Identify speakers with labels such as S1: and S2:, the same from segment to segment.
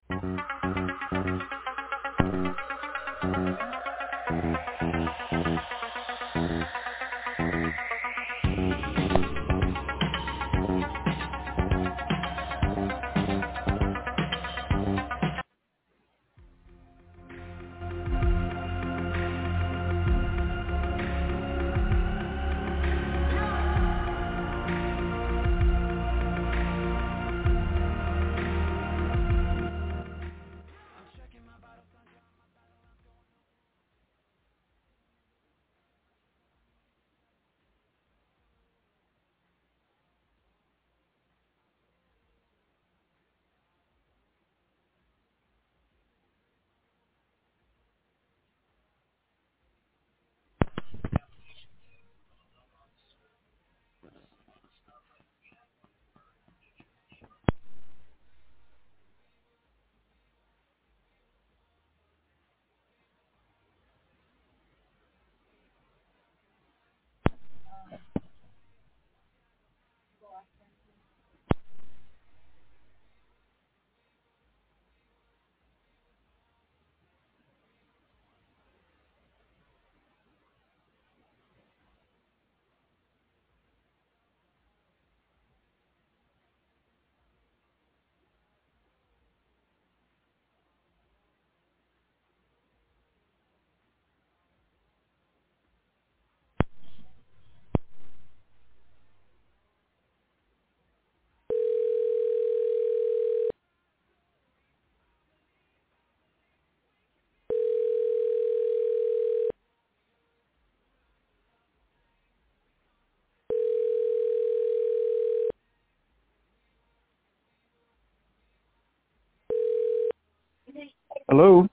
S1: Hello?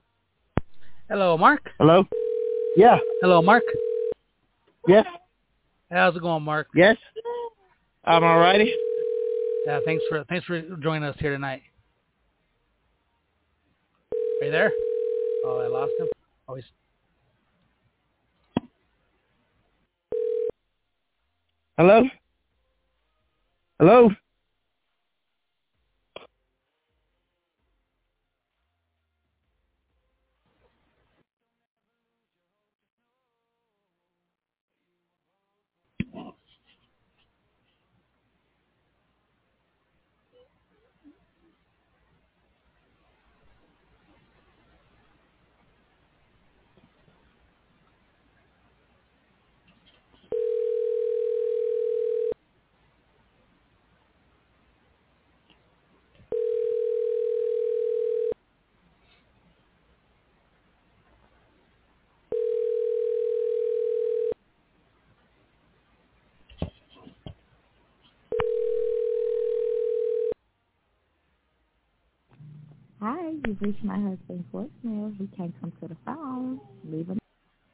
S2: Hello, Mark.
S1: Hello? Yeah.
S2: Hello, Mark.
S1: Yes?
S2: How's it going, Mark?
S1: Yes? I'm alrighty.
S2: Yeah, thanks for joining us here tonight. Are you there? Oh, I lost him. Oh, he's...
S1: Hello? Hello?
S3: Hi, you've reached my husband's voicemail. He can't come to the phone. Leave a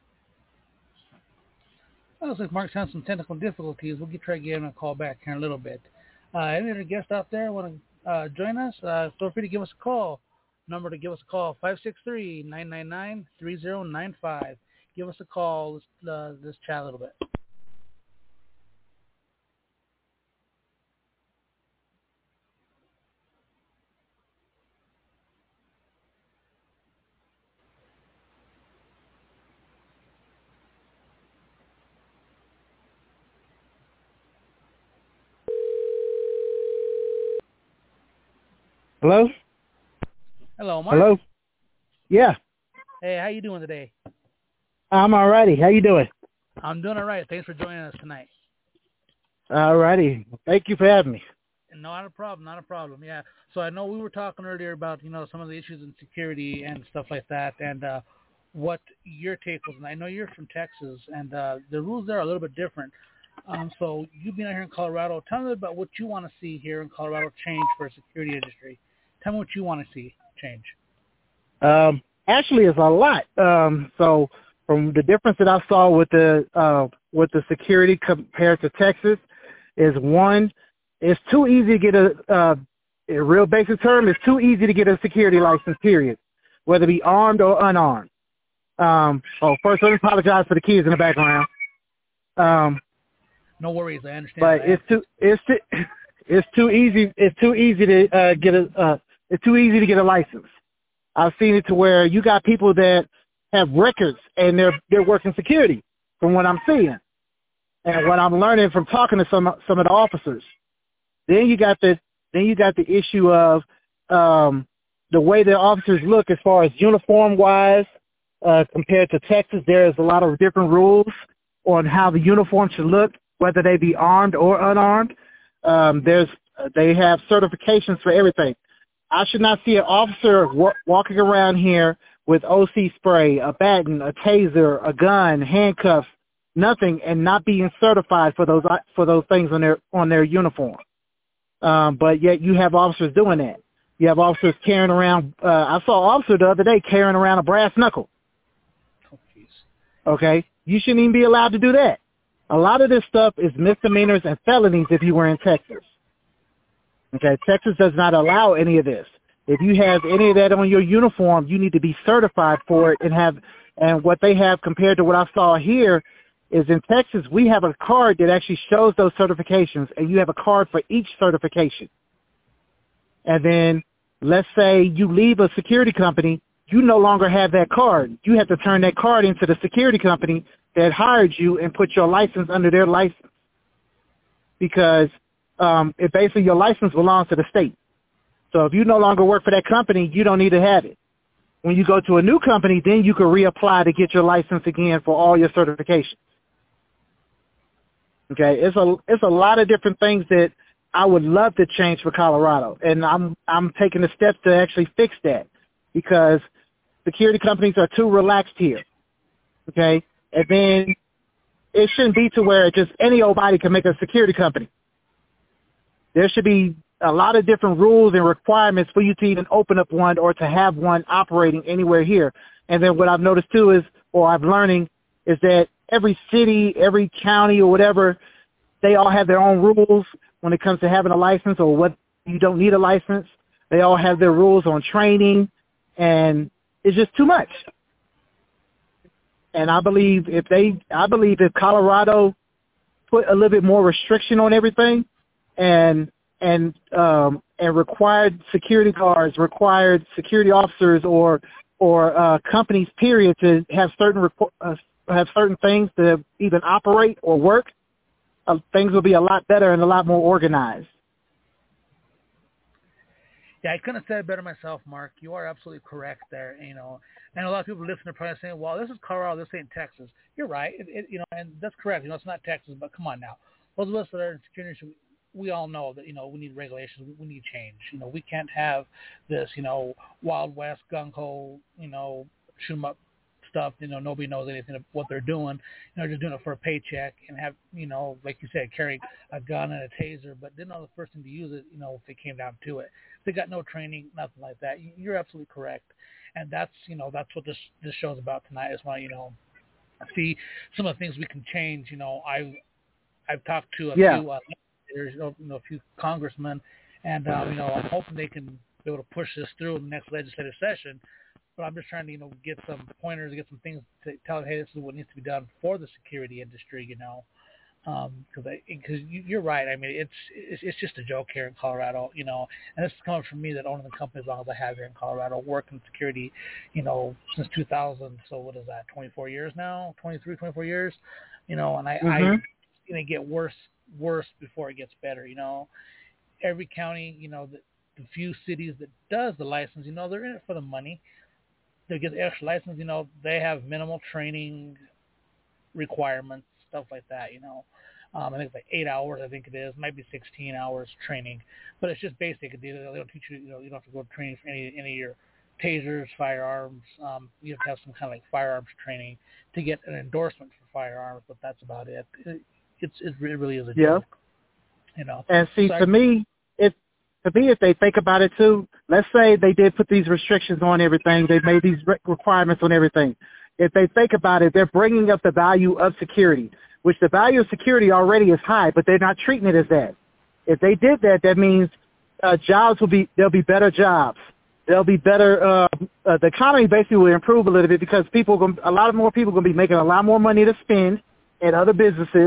S2: Well, looks like Mark's having some technical difficulties. We'll try to give him a call back here in a little bit. Any other guests out there want to join us? Feel free to give us a call. Number to give us a call, 563-999-3095. Give us a call. Let's chat a little bit.
S1: Hello?
S2: Hello, Mark.
S1: Hello? Yeah.
S2: Hey, how you doing today?
S1: I'm alrighty. How you doing?
S2: I'm doing all right. Thanks for joining us tonight.
S1: Alrighty. Thank you for having me.
S2: Not a problem, not a problem. Yeah. So I know we were talking earlier about, some of the issues in security and stuff like that, and what your take was. And I know you're from Texas, and the rules there are a little bit different. So you've been out here in Colorado. Tell me about what you want to see here in Colorado change for the security industry. Tell me what you want to see change.
S1: Actually, it's a lot. So from the difference that I saw with the security compared to Texas is, one, it's too easy to get a real basic term, it's too easy to get a security license, period, whether it be armed or unarmed. First, let me apologize for the kids in the background.
S2: No worries, I understand.
S1: But it's too easy to get It's too easy to get a license. I've seen it to where you got people that have records and they're working security from what I'm seeing and what I'm learning from talking to some of the officers. Then you got the issue of the way the officers look as far as uniform wise compared to Texas. There's a lot of different rules on how the uniform should look, whether they be armed or unarmed. They have certifications for everything. I should not see an officer walking around here with OC spray, a baton, a taser, a gun, handcuffs, nothing, and not being certified for those things on their uniform. But yet you have officers doing that. You have officers carrying around. I saw an officer the other day carrying around a brass knuckle.
S2: Oh, jeez.
S1: Okay, you shouldn't even be allowed to do that. A lot of this stuff is misdemeanors and felonies if you were in Texas. Okay, Texas does not allow any of this. If you have any of that on your uniform, you need to be certified for it and what they have compared to what I saw here is in Texas, we have a card that actually shows those certifications, and you have a card for each certification. And then let's say you leave a security company, you no longer have that card. You have to turn that card into the security company that hired you and put your license under their license because basically your license belongs to the state. So if you no longer work for that company, you don't need to have it. When you go to a new company, then you can reapply to get your license again for all your certifications. Okay, it's a lot of different things that I would love to change for Colorado, and I'm taking the steps to actually fix that because security companies are too relaxed here. Okay, and then it shouldn't be to where just any old body can make a security company. There should be a lot of different rules and requirements for you to even open up one or to have one operating anywhere here. And then what I've noticed too is, or I'm learning, is that every city, every county or whatever, they all have their own rules when it comes to having a license or what you don't need a license. They all have their rules on training, and it's just too much. And I believe if Colorado put a little bit more restriction on everything, and required security guards, required security officers, or companies, period, to have certain things to even operate or work, things will be a lot better and a lot more organized.
S2: Yeah, I couldn't have said it better myself, Mark. You are absolutely correct there. And a lot of people listening are probably saying, "Well, this is Colorado, this ain't Texas." You're right. And that's correct. It's not Texas, but come on now. Those of us that are in security, we all know that, we need regulations. We need change. We can't have this, Wild West, gung-ho, shoot 'em up stuff. Nobody knows anything of what they're doing. Just doing it for a paycheck and have, like you said, carry a gun and a taser, but didn't know the first thing to use it, if it came down to it. They got no training, nothing like that. You're absolutely correct. And that's, that's what this show's about tonight is why, see some of the things we can change. I've talked to a few there's a few congressmen, and I'm hoping they can be able to push this through in the next legislative session. But I'm just trying to get some pointers, get some things to tell them, hey, this is what needs to be done for the security industry, because you're right. I mean, it's just a joke here in Colorado, and this is coming from me that owning the company as long as I have here in Colorado, working security, since 2000. So what is that? 24 years now, 24 years, and I'm going to get worse before it gets better. Every county, the few cities that does the license, they're in it for the money. They get the extra license, they have minimal training requirements, stuff like that, I think it's like 8 hours, I think it is, might be 16 hours training, but it's just basic. They don't teach you, you don't have to go to training for any of your tasers, firearms. You have to have some kind of like firearms training to get an endorsement for firearms, but that's about it. It really is a joke,
S1: And see, to me, if they think about it too, let's say they did put these restrictions on everything, they made these requirements on everything. If they think about it, they're bringing up the value of security, which the value of security already is high, but they're not treating it as that. If they did that, that means there'll be better jobs. There'll be better. The economy basically will improve a little bit because a lot more people are going to be making a lot more money to spend at other businesses,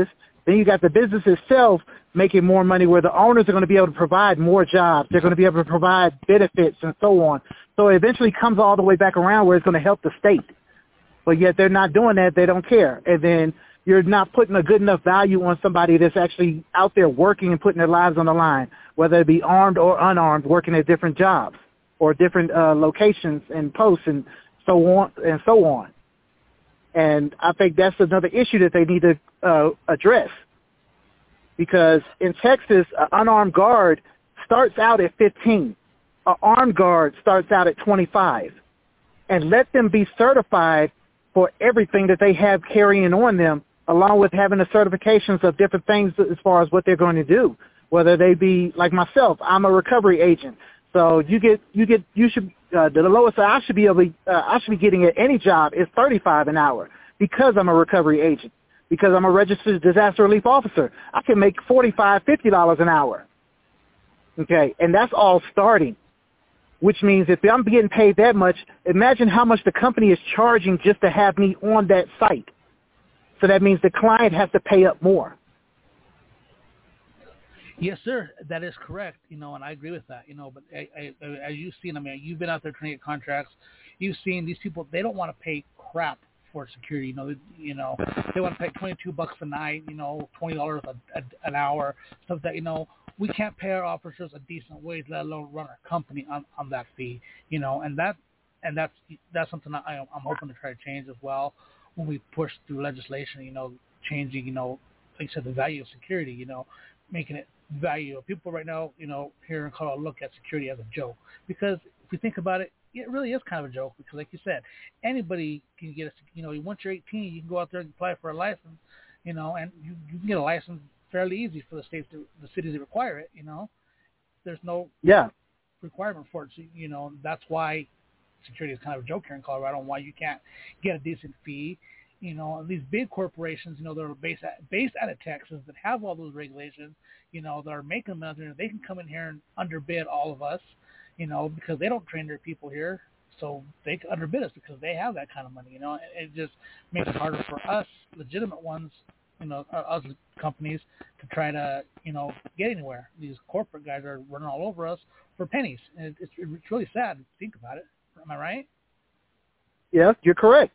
S1: Then you got the business itself making more money where the owners are going to be able to provide more jobs. They're going to be able to provide benefits and so on. So it eventually comes all the way back around where it's going to help the state. But yet they're not doing that. They don't care. And then you're not putting a good enough value on somebody that's actually out there working and putting their lives on the line, whether it be armed or unarmed, working at different jobs or different locations and posts and so on and so on. And I think that's another issue that they need to address. Because in Texas, an unarmed guard starts out at 15. An armed guard starts out at 25. And let them be certified for everything that they have carrying on them, along with having the certifications of different things as far as what they're going to do. Whether they be like myself, I'm a recovery agent. So you should the lowest I should be getting at any job is $35 an hour because I'm a recovery agent. Because I'm a registered disaster relief officer, I can make $45, $50 an hour. Okay, and that's all starting. Which means if I'm getting paid that much, imagine how much the company is charging just to have me on that site. So that means the client has to pay up more.
S2: Yes, sir. That is correct. And I agree with that. But as you've seen, you've been out there trying to get contracts. You've seen these people. They don't want to pay crap for security. They want to pay $22 a night. $20 an hour. Stuff that we can't pay our officers a decent wage, let alone run our company on that fee. And that's something I'm hoping to try to change as well when we push through legislation. Changing. Like you said, the value of security. Making it value. People right now, here in Colorado look at security as a joke because if you think about it, it really is kind of a joke because, like you said, anybody can get once you're 18, you can go out there and apply for a license, and you can get a license fairly easy for the states, the cities that require it. There's no requirement for it. So, that's why security is kind of a joke here in Colorado and why you can't get a decent fee. These big corporations, that are based out of Texas that have all those regulations, that are making money, they can come in here and underbid all of us, because they don't train their people here. So they can underbid us because they have that kind of money, It just makes it harder for us, legitimate ones, us companies, to try to, get anywhere. These corporate guys are running all over us for pennies. And it's really sad to think about it. Am I right?
S1: Yes, you're correct.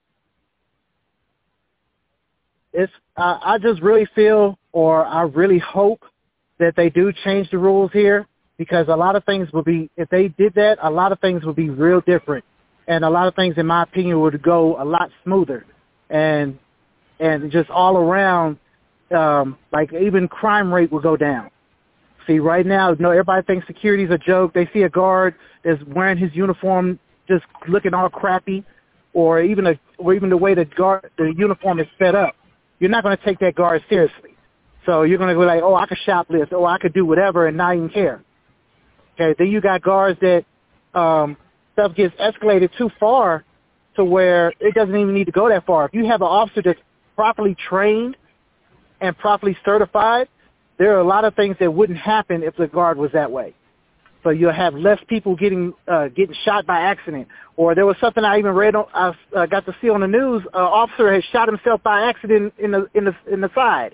S1: I just really feel, or I really hope that they do change the rules here, because a lot of things would be, if they did that, a lot of things would be real different, and a lot of things, in my opinion, would go a lot smoother, and just all around, like even crime rate would go down. See, right now, everybody thinks security is a joke. They see a guard that's wearing his uniform, just looking all crappy, or even the way the uniform is set up. You're not going to take that guard seriously. So you're going to go like, oh, I could shoplift, or I could do whatever and not even care. Okay, then you got guards that stuff gets escalated too far to where it doesn't even need to go that far. If you have an officer that's properly trained and properly certified, there are a lot of things that wouldn't happen if the guard was that way. So you'll have less people getting shot by accident. Or there was something I even read, I got to see on the news. An officer had shot himself by accident in the side.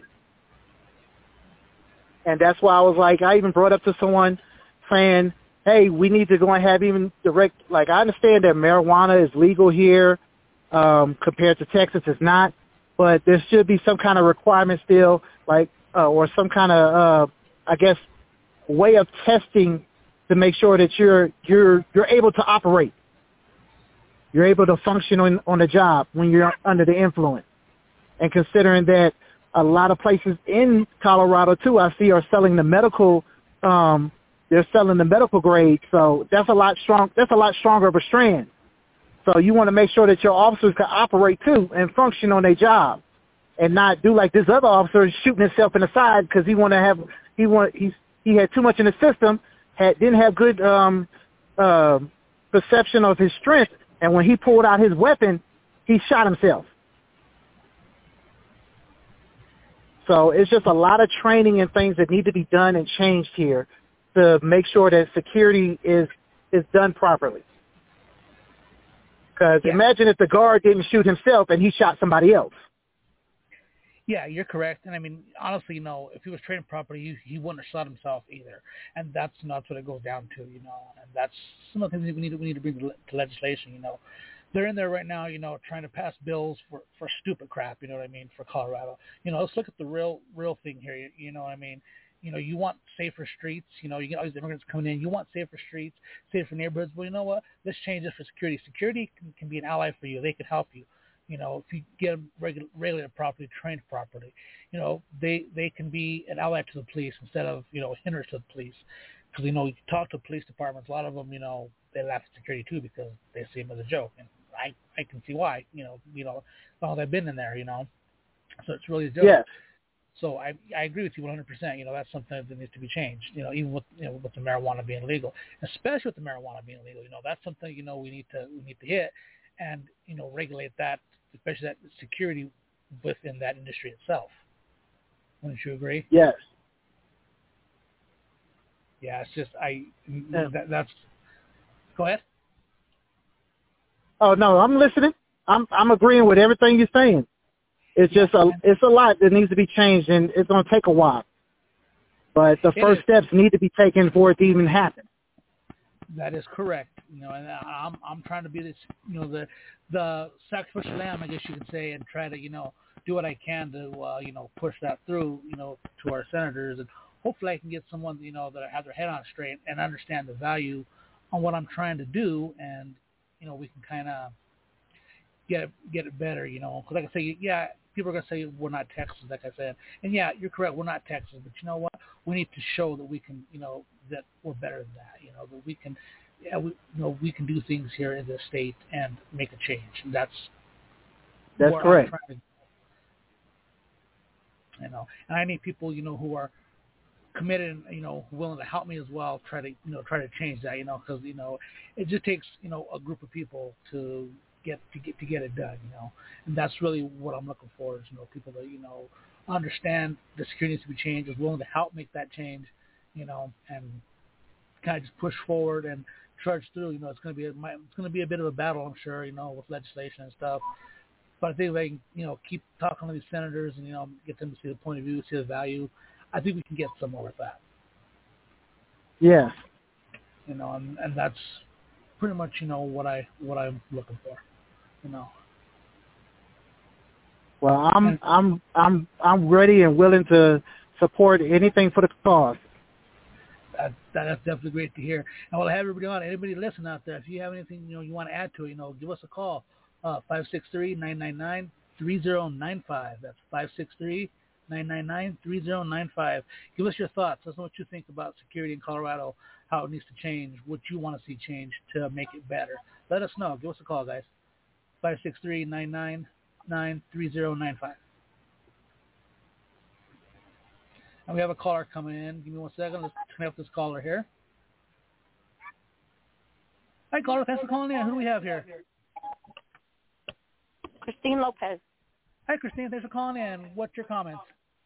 S1: And that's why I was like, I even brought up to someone saying, hey, we need to go and have even direct, like I understand that marijuana is legal here compared to Texas, it's not. But there should be some kind of requirement still, like, or some kind of, I guess, way of testing to make sure that you're able to operate. You're able to function on the job when you're under the influence. And considering that a lot of places in Colorado too, I see, are selling the medical, they're selling the medical grade. So that's a lot stronger of a strand. So you want to make sure that your officers can operate too and function on their job, and not do like this other officer shooting himself in the side because he had too much in the system. Didn't have good perception of his strength, and when he pulled out his weapon, he shot himself. So it's just a lot of training and things that need to be done and changed here to make sure that security is done properly. Because imagine if the guard didn't shoot himself and he shot somebody else.
S2: Yeah, you're correct. And I mean, honestly, if he was trading property, he wouldn't have shot himself either. And that's what it goes down to, And that's some of the things we need to bring to legislation. They're in there right now, trying to pass bills for stupid crap. You know what I mean? For Colorado, let's look at the real thing here. You know what I mean? You want safer streets. You get all these immigrants coming in. You want safer streets, safer neighborhoods. Well, you know what? Let's change this for security. Security can be an ally for you. They can help you. If you get them regulated properly, trained properly, they can be an ally to the police instead of, a hindrance to the police. Because, you talk to police departments, a lot of them, they laugh at security too because they see them as a joke. And I can see why, long as I've been in there, So it's really a joke.
S1: Yes.
S2: So I agree with you 100%. That's something that needs to be changed, even with, with the marijuana being legal, especially with the marijuana being legal. That's something, we need to hit and, regulate that, especially that security within that industry itself. Wouldn't you agree?
S1: Yes.
S2: Yeah, it's just that's. Go ahead.
S1: Oh no, I'm listening. I'm agreeing with everything you're saying. It's just it's a lot that needs to be changed, and it's going to take a while. But the first steps need to be taken for it to even happen.
S2: That is correct. And I'm trying to be this, the sacrificial lamb, I guess you could say, and try to, do what I can to, push that through, to our senators, and hopefully I can get someone, that have their head on straight and understand the value on what I'm trying to do, and we can kind of get it better, Because like I say, yeah, people are gonna say we're not Texas, like I said, and yeah, you're correct, we're not Texas, but you know what? We need to show that we can, that we're better than that, that we can, we can do things here in this state and make a change. And that's
S1: correct.
S2: And I need people, who are committed and, willing to help me as well, try to change that, because, it just takes, a group of people to get it done, and that's really what I'm looking for is, people that, understand the security needs to be changed, is willing to help make that change, and kind of just push forward and charge through. It's going to be a bit of a battle, I'm sure, with legislation and stuff. But I think if I can, keep talking to these senators and, get them to see the point of view, see the value, I think we can get somewhere with that.
S1: Yes.
S2: And that's pretty much, what I'm looking for,
S1: Well, I'm ready and willing to support anything for the cause.
S2: That's definitely great to hear. And we'll have everybody on. Anybody listening out there, if you have anything you want to add to it, give us a call. 563-999-3095. That's 563-999-3095. Give us your thoughts. Let us know what you think about security in Colorado, how it needs to change, what you want to see change to make it better. Let us know. Give us a call, guys. 563-999-3095. And we have a caller coming in. Give me 1 second. Let's connect this caller here. Hi, caller. Thanks for calling in. Who do we have here?
S4: Christine Lopez.
S2: Hi, Christine. Thanks for calling in. What's your comments?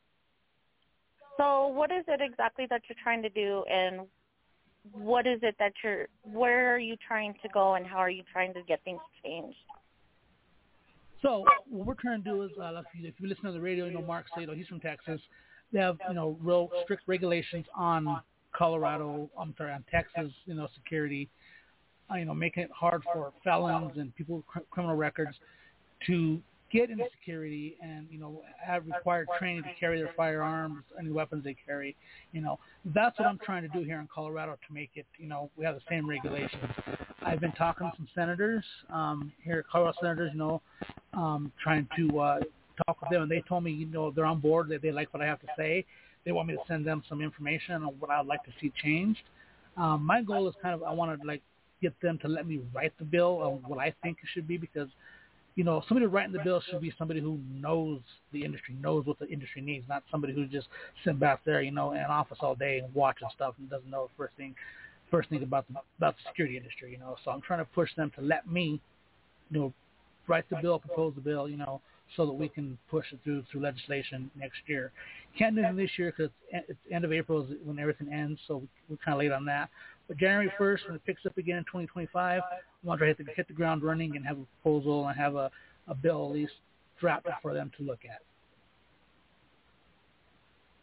S4: So what is it exactly that you're trying to do, and what is it that where are you trying to go, and how are you trying to get things changed?
S2: So what we're trying to do is, if you listen to the radio, Mark Sato, he's from Texas. They have, real strict regulations on on Texas, security, making it hard for felons and people with criminal records to get into security and, have required training to carry their firearms, any weapons they carry. That's what I'm trying to do here in Colorado to make it, we have the same regulations. I've been talking to some senators here, Colorado senators, trying to talk with them, and they told me, they're on board, they like what I have to say. They want me to send them some information on what I'd like to see changed. My goal is I want to get them to let me write the bill on what I think it should be, because somebody writing the bill should be somebody who knows the industry, knows what the industry needs, not somebody who's just sitting back there, in an office all day and watching stuff and doesn't know the first thing about the security industry, So I'm trying to push them to let me, write the bill, propose the bill, so that we can push it through legislation next year. Can't do it this year because it's end of April is when everything ends, so we're kind of late on that. But January 1st, when it picks up again in 2025, I want to hit the ground running and have a proposal and have a bill at least drafted for them to look at.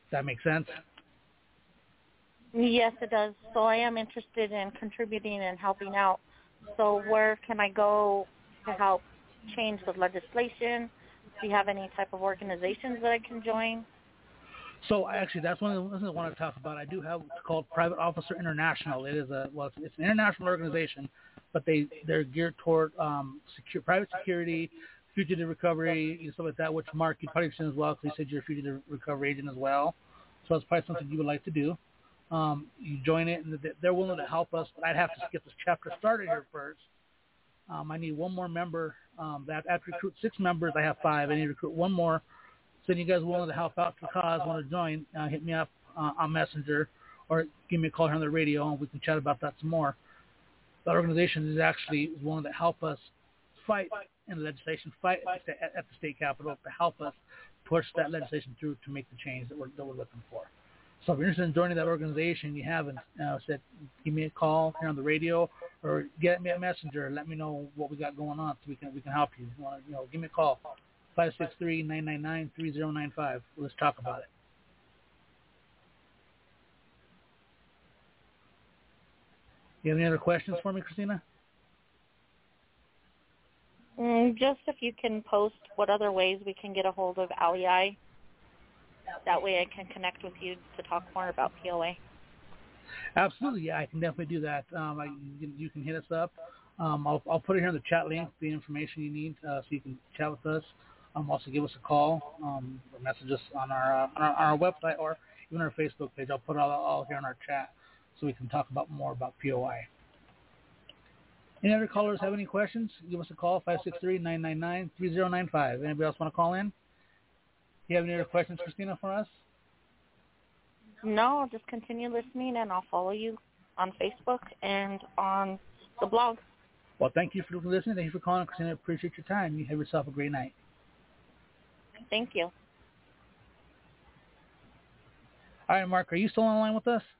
S2: That makes sense?
S4: Yes, it does. So I am interested in contributing and helping out. So where can I go to help change the legislation? Do you have any type of organizations that I can join?
S2: So actually, that's one of the things I want to talk about. I do have what's called Private Officer International. It is it's an international organization, but they're geared toward private security, fugitive recovery, stuff like that. Which Mark, you probably seen as well, because you said you're a fugitive recovery agent as well. So that's probably something you would like to do. You join it, and they're willing to help us. But I'd have to get this chapter started here first. I need one more member. I have to recruit 6 members. I have 5. I need to recruit one more. So you guys willing to help out the cause, want to join, hit me up on Messenger or give me a call here on the radio, and we can chat about that some more. The organization is actually willing to help us fight in the legislation, fight at the state capitol to help us push that legislation through to make the change that we're looking for. So if you're interested in joining that organization, you haven't said, give me a call here on the radio or get me a Messenger and let me know what we got going on so we can help you. You want to, give me a call. 563-999-3095. Let's talk about it. You have any other questions for me, Christina?
S4: Just if you can post what other ways we can get a hold of ALEI. That way I can connect with you to talk more about POA.
S2: Absolutely, yeah, I can definitely do that. You can hit us up. I'll put it here in the chat link, the information you need, so you can chat with us. Also give us a call or message us on our website or even our Facebook page. I'll put it all here in our chat so we can talk more about POI. Any other callers have any questions? Give us a call, 563-999-3095. Anybody else want to call in? Do you have any other questions, Christina, for us?
S4: No, just continue listening, and I'll follow you on Facebook and on the blog.
S2: Well, thank you for listening. Thank you for calling, Christina. I appreciate your time. You have yourself a great night.
S4: Thank you.
S2: All right, Mark, are you still on the line with us?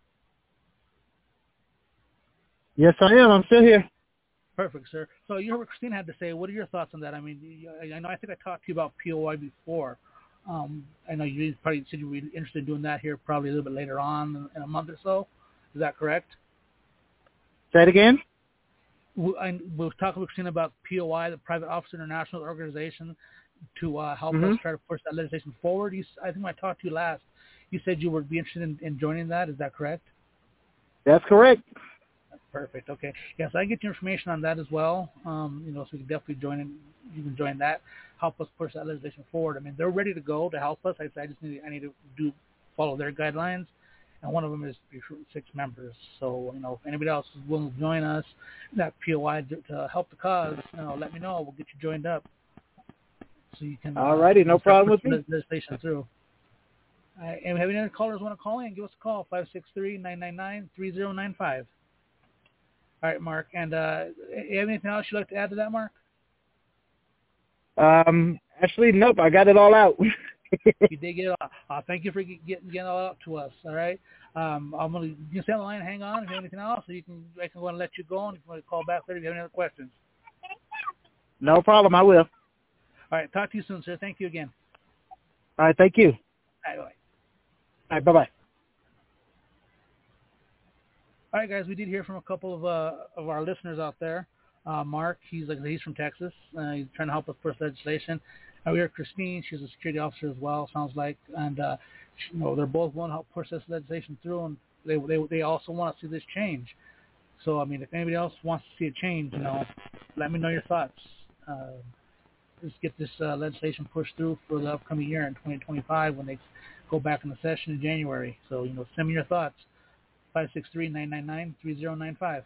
S1: Yes, I am. I'm still here.
S2: Perfect, sir. So you heard what Christina had to say. What are your thoughts on that? I mean, I think I talked to you about POI before. I know you probably said you were interested in doing that here probably a little bit later on in a month or so. Is that correct?
S1: Say it again?
S2: We'll talk with Christina about POI, the Private Officer International Organization, to help us try to push that legislation forward. I think when I talked to you last, you said you would be interested in joining that. Is that correct?
S1: That's correct.
S2: Perfect. Okay. Yes, I get your information on that as well. So you can definitely join in. You can join that. Help us push that legislation forward. I mean, they're ready to go to help us. I just need to follow their guidelines, and one of them is recruit 6 members. So if anybody else is willing to join us, that POI to help the cause, let me know. We'll get you joined up. So you can.
S1: All righty, no problem with me.
S2: Legislation through. And if any other callers want to call in, give us a call, 563-999-3095. All right, Mark. And you have anything else you'd like to add to that, Mark?
S1: Actually, nope. I got it all out.
S2: You did get it all. Thank you for getting it all out to us. All right. I'm gonna you can stay on the line. Hang on. If you have anything else, I can go and let you go. And if you want to call back later, if you have any other questions.
S1: No problem. I will.
S2: All right. Talk to you soon, sir. Thank you again.
S1: All right. Thank you.
S2: All right. Bye.
S1: All right. Bye-bye.
S2: All right, guys. We did hear from a couple of our listeners out there. Mark, he's from Texas. He's trying to help us push legislation. We heard Christine. She's a security officer as well, sounds like. And they're both willing to help push this legislation through, and they also want to see this change. So, I mean, if anybody else wants to see a change, let me know your thoughts. Let's get this legislation pushed through for the upcoming year in 2025 when they go back in the session in January. So, send me your thoughts. 563-999-3095.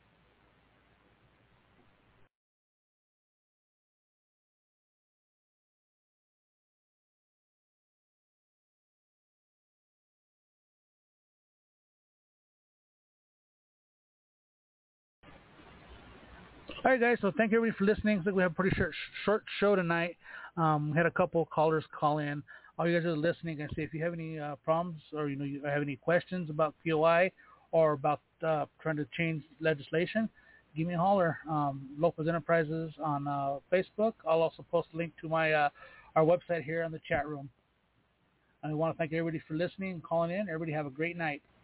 S2: All right, guys. So thank you everybody for listening. I think we have a pretty short show tonight. We had a couple of callers call in. All you guys are listening. I say if you have any problems or you have any questions about POI or about trying to change legislation, give me a holler. Local Enterprises on Facebook. I'll also post a link to my our website here in the chat room. I want to thank everybody for listening and calling in. Everybody have a great night.